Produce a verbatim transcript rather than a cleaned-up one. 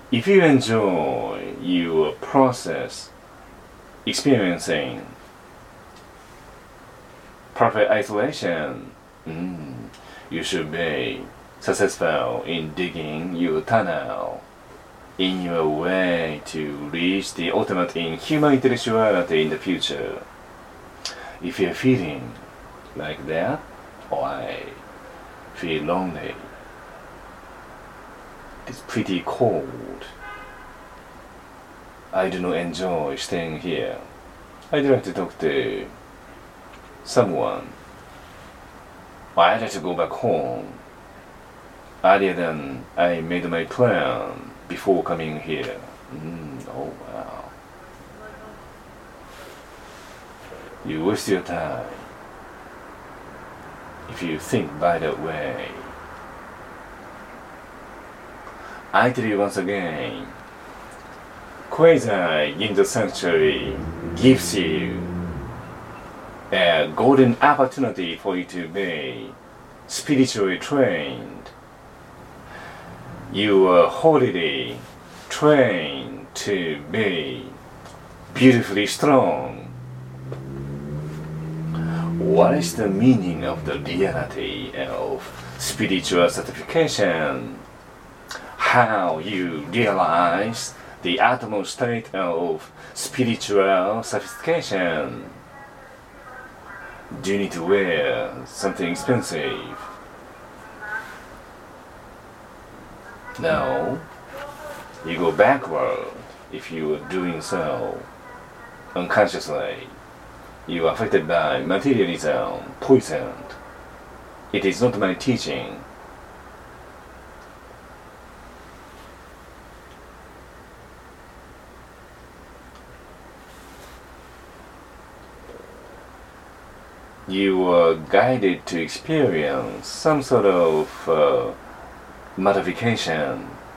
If you enjoy your process experiencing perfect isolation, mm, you should be successful in digging your tunnel in your way to reach the ultimate in human intellectuality in the future. If you're feeling like that, or I feel lonely, it's pretty cold. I do not enjoy staying here. I'd like to talk to someone. I'd like to go back home earlier than I made my plan before coming here. Mm, oh wow. You waste your time if you think by that way. I tell you once again, Quasar in the Sanctuary gives you a golden opportunity for you to be spiritually trained. You are wholly trained to be beautifully strong. What is the meaning of the reality of spiritual certification? How you realize the utmost state of spiritual sophistication? Do you need to wear something expensive? No. You go backward if you are doing so unconsciously. You are affected by materialism, poisoned. It is not my teaching. You are guided to experience some sort of uh, modification